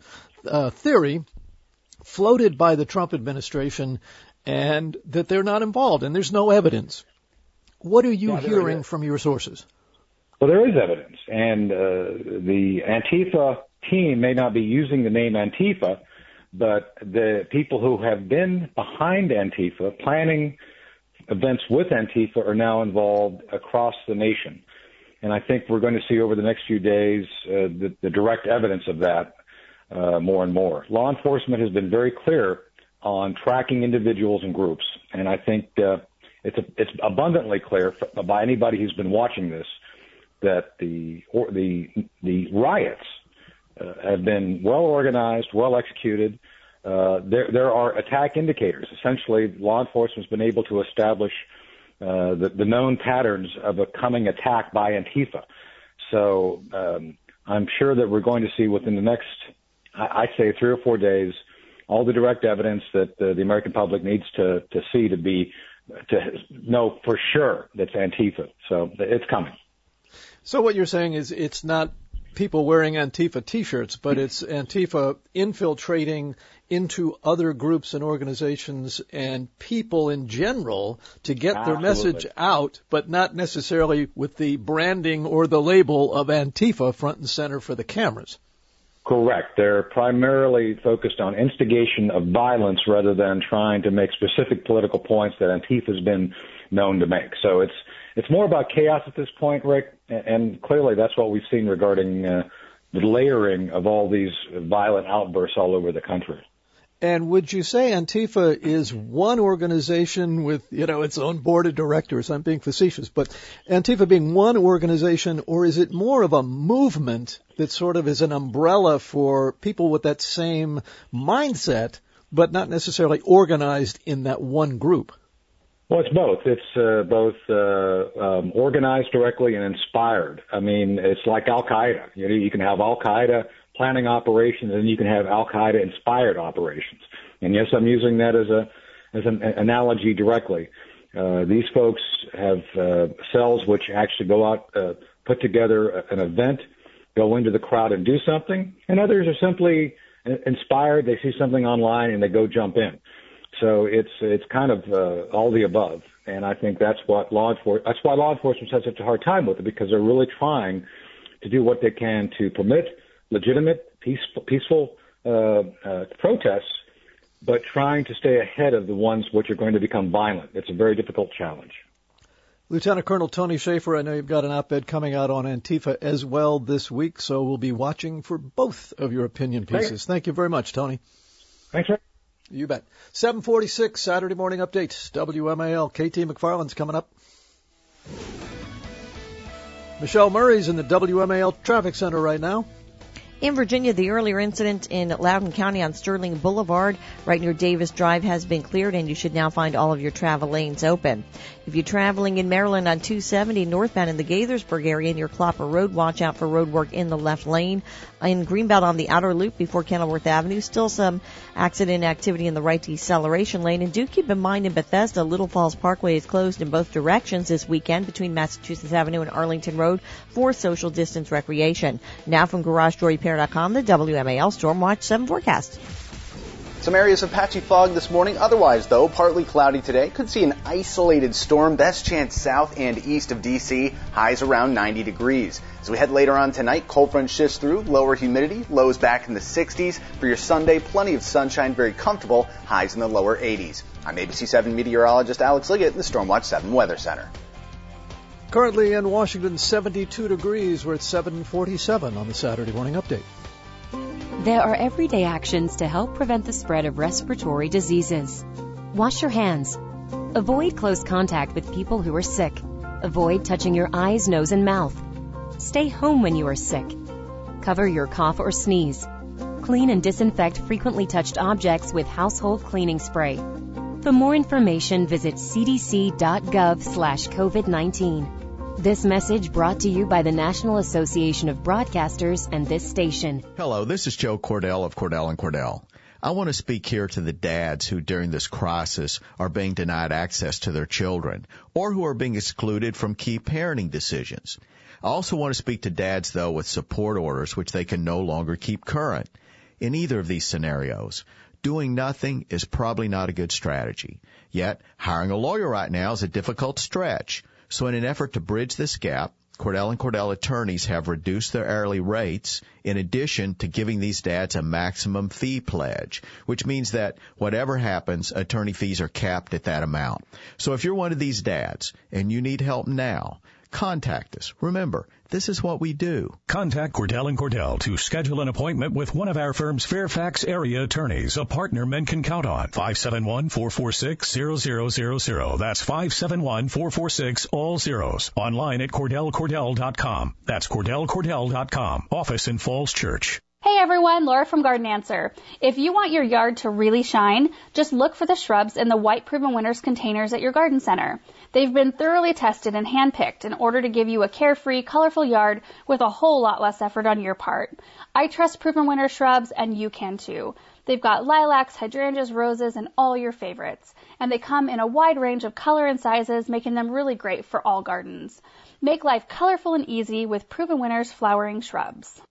floated by the Trump administration, and that they're not involved, and there's no evidence. What are you hearing from your sources? Well, there is evidence, and the Antifa team may not be using the name Antifa, but the people who have been behind Antifa, planning events with Antifa, are now involved across the nation. And I think we're going to see over the next few days the direct evidence of that more and more. Law enforcement has been very clear on tracking individuals and groups, and I think it's abundantly clear by anybody who's been watching this that the riots have been well organized, well executed. There are attack indicators. Essentially, law enforcement's been able to establish the known patterns of a coming attack by Antifa. So I'm sure that we're going to see within the next, I'd say, 3 or 4 days, all the direct evidence that the American public needs to see to know for sure that's Antifa. So it's coming. So what you're saying is it's not people wearing Antifa T-shirts, but it's Antifa infiltrating into other groups and organizations and people in general to get their message out, but not necessarily with the branding or the label of Antifa front and center for the cameras. Correct. They're primarily focused on instigation of violence rather than trying to make specific political points that Antifa's been known to make. So it's more about chaos at this point, Rick, and clearly that's what we've seen regarding the layering of all these violent outbursts all over the country. And would you say Antifa is one organization with, its own board of directors? I'm being facetious, but Antifa being one organization, or is it more of a movement that sort of is an umbrella for people with that same mindset, but not necessarily organized in that one group? Well, it's both. It's both organized directly and inspired. I mean, it's like Al-Qaeda. You can have Al-Qaeda planning operations, and you can have Al-Qaeda inspired operations. And yes, I'm using that as an analogy directly. These folks have cells which actually go out, put together an event, go into the crowd and do something, and others are simply inspired. They see something online and they go jump in. So it's kind of all the above, and I think that's why law enforcement has such a hard time with it, because they're really trying to do what they can to permit legitimate, peaceful protests, but trying to stay ahead of the ones which are going to become violent. It's a very difficult challenge. Lieutenant Colonel Tony Shaffer, I know you've got an op-ed coming out on Antifa as well this week, so we'll be watching for both of your opinion pieces. Thank you very much, Tony. Thanks, Rick. You bet. 7:46 Saturday morning update. WMAL. KT McFarland's coming up. Michelle Murray's in the WMAL traffic center right now. In Virginia, the earlier incident in Loudoun County on Sterling Boulevard, right near Davis Drive, has been cleared, and you should now find all of your travel lanes open. If you're traveling in Maryland on 270 northbound in the Gaithersburg area near Clopper Road, watch out for road work in the left lane. In Greenbelt on the outer loop before Kenilworth Avenue, still some accident activity in the right deceleration lane. And do keep in mind in Bethesda, Little Falls Parkway is closed in both directions this weekend between Massachusetts Avenue and Arlington Road for social distance recreation. Now from GarageDoorRepair.com, the WMAL Storm Watch 7 forecast. Some areas of patchy fog this morning. Otherwise, though, partly cloudy today. Could see an isolated storm. Best chance south and east of D.C. Highs around 90 degrees. As we head later on tonight, cold front shifts through. Lower humidity. Lows back in the 60s. For your Sunday, plenty of sunshine. Very comfortable. Highs in the lower 80s. I'm ABC 7 meteorologist Alex Liggett in the Stormwatch 7 Weather Center. Currently in Washington, 72 degrees. We're at 7:47 on the Saturday morning update. There are everyday actions to help prevent the spread of respiratory diseases. Wash your hands. Avoid close contact with people who are sick. Avoid touching your eyes, nose, and mouth. Stay home when you are sick. Cover your cough or sneeze. Clean and disinfect frequently touched objects with household cleaning spray. For more information, visit cdc.gov/COVID-19. This message brought to you by the National Association of Broadcasters and this station. Hello, this is Joe Cordell of Cordell & Cordell. I want to speak here to the dads who during this crisis are being denied access to their children or who are being excluded from key parenting decisions. I also want to speak to dads, though, with support orders which they can no longer keep current. In either of these scenarios, doing nothing is probably not a good strategy. Yet, hiring a lawyer right now is a difficult stretch. So in an effort to bridge this gap, Cordell & Cordell attorneys have reduced their hourly rates in addition to giving these dads a maximum fee pledge, which means that whatever happens, attorney fees are capped at that amount. So if you're one of these dads and you need help now, contact us. Remember, this is what we do. Contact Cordell & Cordell to schedule an appointment with one of our firm's Fairfax area attorneys, a partner men can count on. 571-446-0000. That's 571-446, all zeros. Online at CordellCordell.com. That's CordellCordell.com. Office in Falls Church. Hey everyone, Laura from Garden Answer. If you want your yard to really shine, just look for the shrubs in the White Proven Winners containers at your garden center. They've been thoroughly tested and handpicked in order to give you a carefree, colorful yard with a whole lot less effort on your part. I trust Proven Winners shrubs, and you can too. They've got lilacs, hydrangeas, roses, and all your favorites. And they come in a wide range of color and sizes, making them really great for all gardens. Make life colorful and easy with Proven Winners flowering shrubs.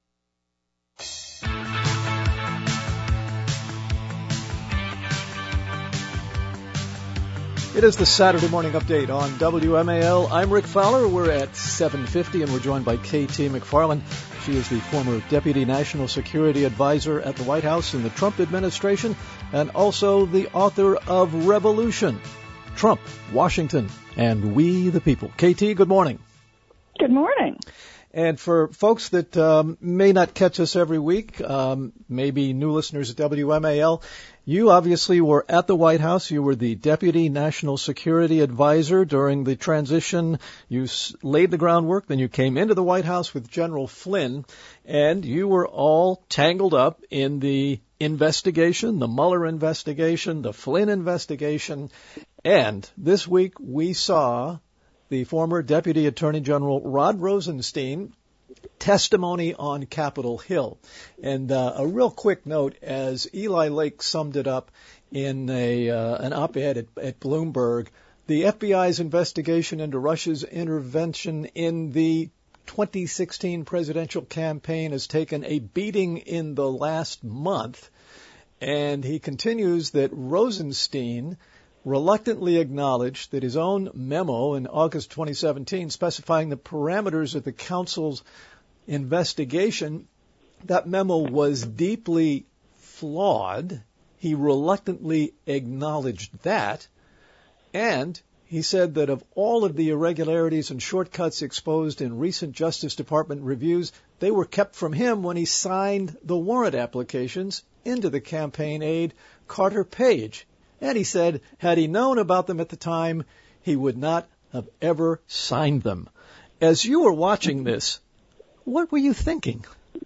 It is the Saturday morning update on WMAL. I'm Rick Fowler. We're at 7:50, and we're joined by KT McFarland. She is the former Deputy National Security Advisor at the White House in the Trump administration, and also the author of Revolution, Trump, Washington, and We the People. KT, good morning. Good morning. And for folks that may not catch us every week, maybe new listeners at WMAL, you obviously were at the White House. You were the Deputy National Security Advisor during the transition. You laid the groundwork. Then you came into the White House with General Flynn, and you were all tangled up in the investigation, the Mueller investigation, the Flynn investigation. And this week we saw the former Deputy Attorney General Rod Rosenstein testimony on Capitol Hill. And a real quick note, as Eli Lake summed it up in an op-ed at Bloomberg, the FBI's investigation into Russia's intervention in the 2016 presidential campaign has taken a beating in the last month. And he continues that Rosenstein reluctantly acknowledged that his own memo in August 2017 specifying the parameters of the council's investigation, that memo was deeply flawed. He reluctantly acknowledged that, and he said that of all of the irregularities and shortcuts exposed in recent Justice Department reviews, they were kept from him when he signed the warrant applications into the campaign aide Carter Page. And he said, had he known about them at the time, he would not have ever signed them. As you were watching this, what were you thinking?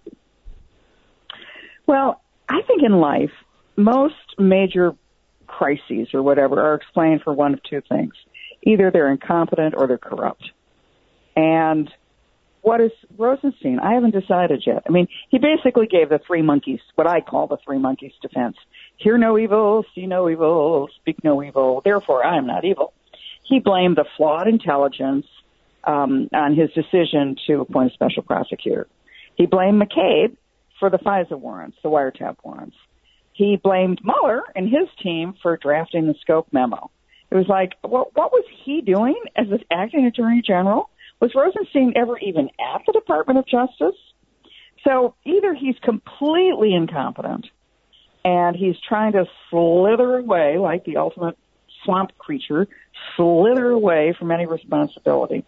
Well, I think in life, most major crises or whatever are explained for one of two things. Either they're incompetent or they're corrupt. And what is Rosenstein? I haven't decided yet. I mean, he basically gave the three monkeys, what I call the three monkeys defense. Hear no evil, see no evil, speak no evil, therefore I am not evil. He blamed the flawed intelligence on his decision to appoint a special prosecutor. He blamed McCabe for the FISA warrants, the wiretap warrants. He blamed Mueller and his team for drafting the scope memo. It was like, what was he doing as the acting attorney general? Was Rosenstein ever even at the Department of Justice? So either he's completely incompetent and he's trying to slither away like the ultimate swamp creature, slither away from any responsibility.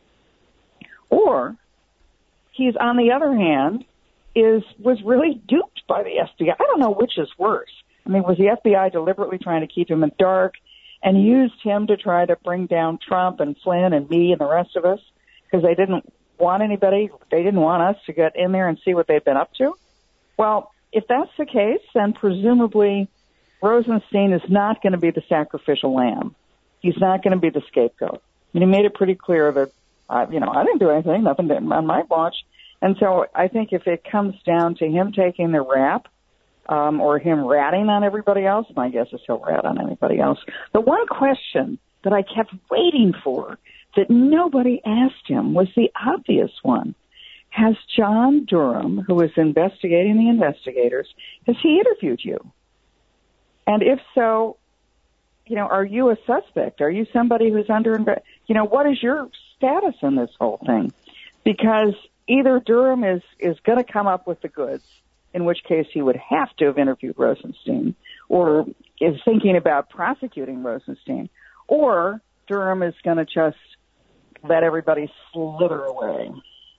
Or he's, on the other hand, was really duped by the FBI. I don't know which is worse. I mean, was the FBI deliberately trying to keep him in the dark and used him to try to bring down Trump and Flynn and me and the rest of us because they didn't want us to get in there and see what they've been up to? Well, if that's the case, then presumably Rosenstein is not going to be the sacrificial lamb. He's not going to be the scapegoat. I mean, he made it pretty clear that, I didn't do anything, nothing on my watch. And so I think if it comes down to him taking the rap, or him ratting on everybody else, my guess is he'll rat on anybody else. The one question that I kept waiting for that nobody asked him was the obvious one. Has John Durham, who is investigating the investigators, has he interviewed you? And if so, are you a suspect? Are you somebody who's what is your status in this whole thing? Because either Durham is going to come up with the goods, in which case he would have to have interviewed Rosenstein, or is thinking about prosecuting Rosenstein, or Durham is going to just let everybody slither away.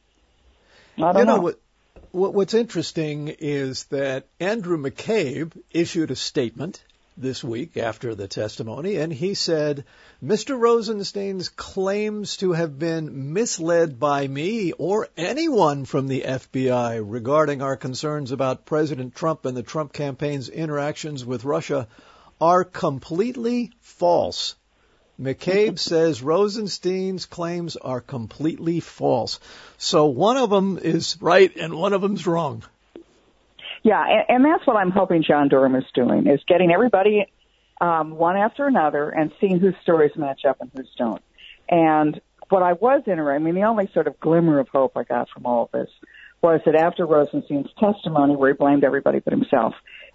I don't know. What's interesting is that Andrew McCabe issued a statement this week after the testimony, and he said, Mr. Rosenstein's claims to have been misled by me or anyone from the FBI regarding our concerns about President Trump and the Trump campaign's interactions with Russia are completely false. McCabe says Rosenstein's claims are completely false. So one of them is right and one of them's wrong. Yeah, and that's what I'm hoping John Durham is doing, is getting everybody one after another and seeing whose stories match up and whose don't. And what I was interested, I mean, the only sort of glimmer of hope I got from all of this was that after Rosenstein's testimony, where he blamed everybody but himself,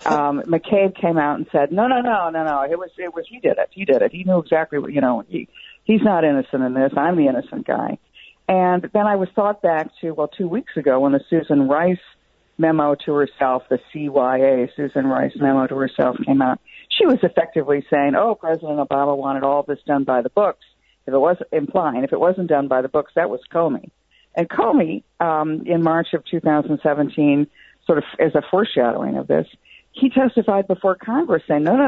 McCabe came out and said, no, it was, he did it. He knew exactly what, he's not innocent in this. I'm the innocent guy. And then I was thought back to, 2 weeks ago when the Susan Rice memo to herself, the CYA, Susan Rice memo to herself came out. She was effectively saying, President Obama wanted all this done by the books. If it wasn't done by the books, that was Comey. And Comey, in March of 2017, sort of as a foreshadowing of this, he testified before Congress saying, no.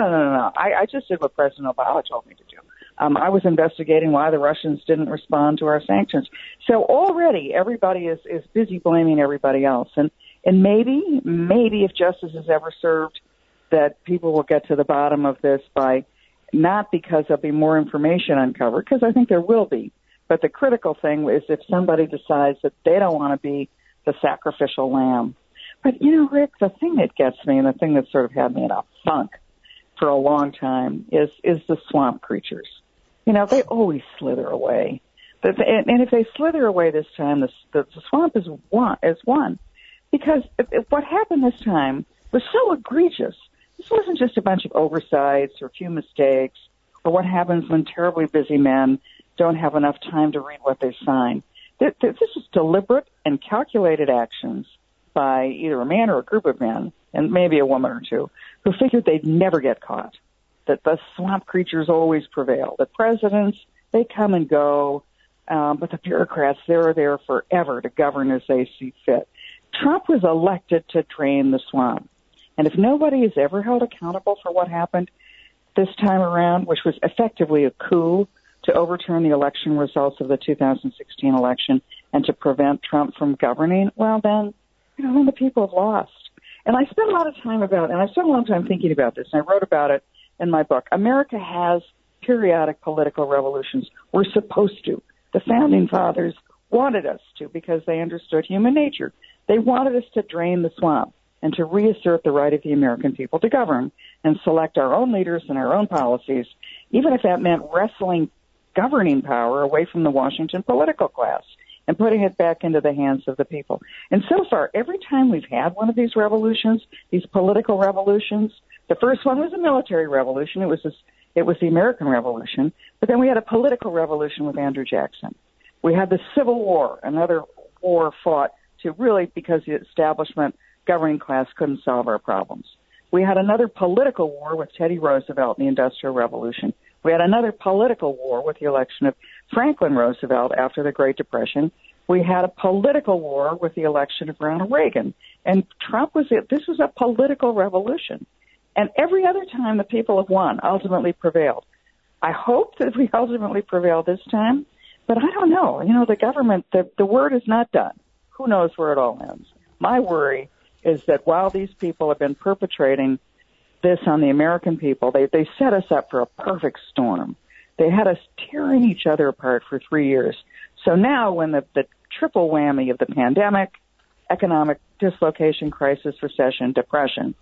I just did what President Obama told me to do. I was investigating why the Russians didn't respond to our sanctions. So already everybody is busy blaming everybody else. And maybe if justice is ever served, that people will get to the bottom of this by not because there'll be more information uncovered, because I think there will be. But the critical thing is if somebody decides that they don't want to be the sacrificial lamb. But, Rick, the thing that gets me and the thing that sort of had me in a funk for a long time is the swamp creatures. They always slither away. And if they slither away this time, the swamp is one. Because what happened this time was so egregious. This wasn't just a bunch of oversights or a few mistakes or what happens when terribly busy men don't have enough time to read what they sign. This is deliberate and calculated actions by either a man or a group of men, and maybe a woman or two, who figured they'd never get caught, that the swamp creatures always prevail. The presidents, they come and go, but the bureaucrats, they're there forever to govern as they see fit. Trump was elected to drain the swamp. And if nobody is ever held accountable for what happened this time around, which was effectively a coup to overturn the election results of the 2016 election and to prevent Trump from governing, well, then the people have lost. And I spent a lot of time thinking about this, and I wrote about it in my book. America has periodic political revolutions. We're supposed to. The founding fathers wanted us to because they understood human nature. They wanted us to drain the swamp and to reassert the right of the American people to govern and select our own leaders and our own policies, even if that meant wresting governing power away from the Washington political class and putting it back into the hands of the people. And so far, every time we've had one of these revolutions, these political revolutions, the first one was a military revolution. It was the American Revolution. But then we had a political revolution with Andrew Jackson. We had the Civil War, another war fought to really because the establishment governing class couldn't solve our problems. We had another political war with Teddy Roosevelt and the Industrial Revolution. We had another political war with the election of Franklin Roosevelt after the Great Depression. We had a political war with the election of Ronald Reagan. And this was a political revolution. And every other time the people have won, ultimately prevailed. I hope that we ultimately prevail this time, but I don't know. The government, the word is not done. Who knows where it all ends? My worry is that while these people have been perpetrating this on the American people, they set us up for a perfect storm. They had us tearing each other apart for 3 years. So now when the triple whammy of the pandemic, economic dislocation, crisis, recession, depression,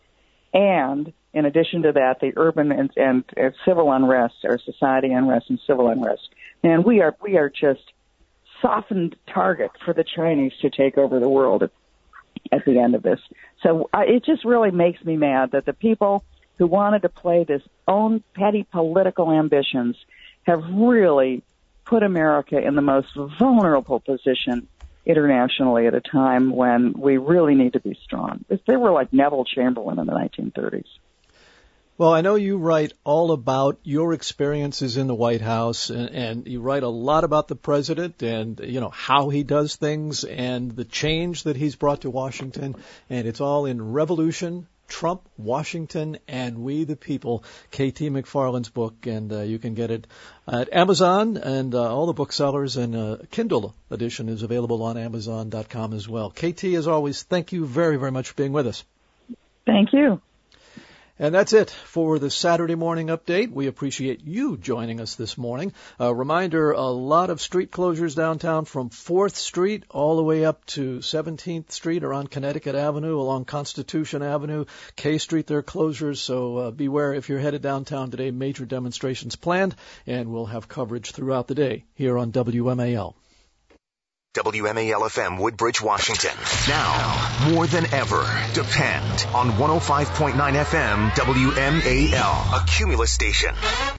and in addition to that, the urban and civil unrest, or society unrest and civil unrest, and we are just softened target for the Chinese to take over the world at the end of this. So it just really makes me mad that the people who wanted to play this own petty political ambitions have really put America in the most vulnerable position internationally at a time when we really need to be strong. They were like Neville Chamberlain in the 1930s. Well, I know you write all about your experiences in the White House, and you write a lot about the president and, how he does things and the change that he's brought to Washington. And it's all in Revolution, Trump, Washington, and We the People, K.T. McFarland's book. And you can get it at Amazon and all the booksellers, and Kindle edition is available on Amazon.com as well. K.T., as always, thank you very, very much for being with us. Thank you. And that's it for the Saturday morning update. We appreciate you joining us this morning. A reminder, a lot of street closures downtown from 4th Street all the way up to 17th Street around Connecticut Avenue, along Constitution Avenue, K Street, there are closures. So beware if you're headed downtown today. Major demonstrations planned, and we'll have coverage throughout the day here on WMAL. WMAL-FM Woodbridge, Washington. Now, more than ever, depend on 105.9 FM WMAL, a Cumulus station.